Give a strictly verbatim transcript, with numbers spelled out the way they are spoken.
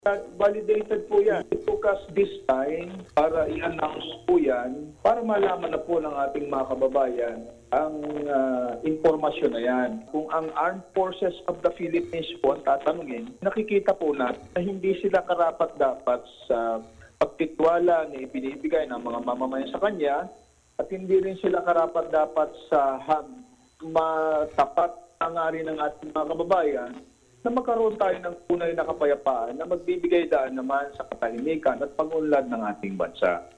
Validated po yan. It took us this time para i-announce po yan, para malaman na po ng ating mga kababayan ang uh, impormasyon na yan. Kung ang Armed Forces of the Philippines po ang tatanungin, nakikita po natin na hindi sila karapat-dapat sa pagtitwala na ibinibigay ng mga mamamayan sa kanya at hindi rin sila karapat-dapat sa matapat hangarin ng ating mga kababayan na magkaroon tayo ng tunay na kapayapaan na magbibigay daan naman sa katahimikan at pag-unlad ng ating bansa.